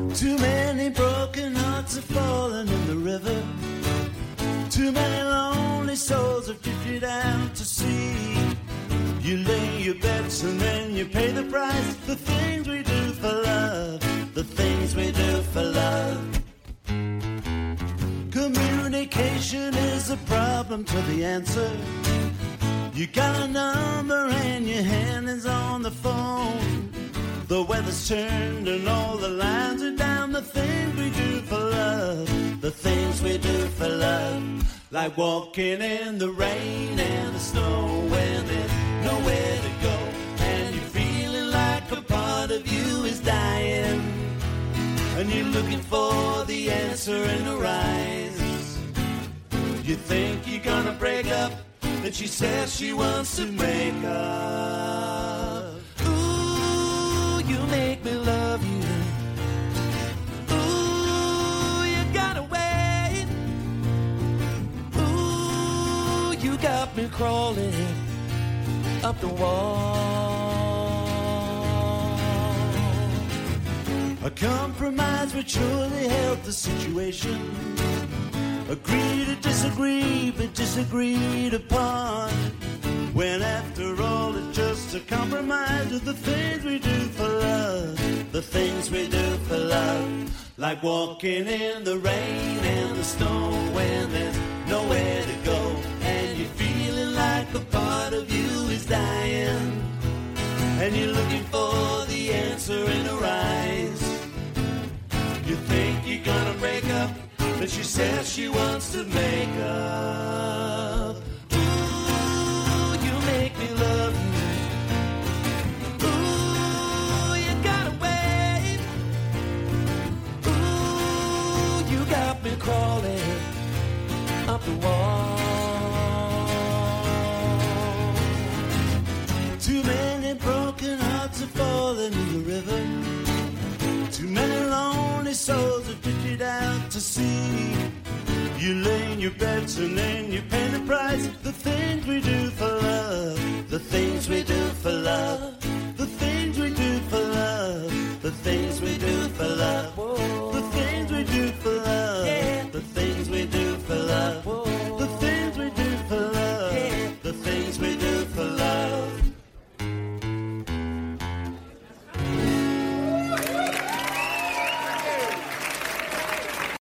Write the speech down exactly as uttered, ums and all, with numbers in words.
Too many broken hearts have fallen in the river. Too many lonely souls have drifted out to sea. You lay your bets and then you pay the price. The things we do for love, the things we do for love. Communication is a problem to the answer. You got a number and your hand is on the phone. The weather's turned and all the lines are down. The things we do for love, the things we do for love. Like walking in the rain and the snow when there's nowhere to go, and you're feeling like a part of you is dying, and you're looking for the answer in her eyes. You think you're gonna break up, and she says she wants to make up. Ooh, you make me love you. Ooh, you gotta wait. Ooh, you got me crawling up the wall. A compromise would surely help the situation. Agree to disagree, but disagreed upon. When after all it's just a compromise of the things we do for love, the things we do for love. Like walking in the rain and the snow when there's nowhere to go, and you're feeling like a part of you is dying, and you're looking for the answer in her eyes. You think you're gonna break up, but she says she wants to make up. Ooh, you make me love you. Ooh, you gotta wait. Ooh, you got me crawling up the wall. Too many broken hearts have fallen in the river. Too many lonely souls have drifted out to sea. You lay in your beds and then you pay the price. The things we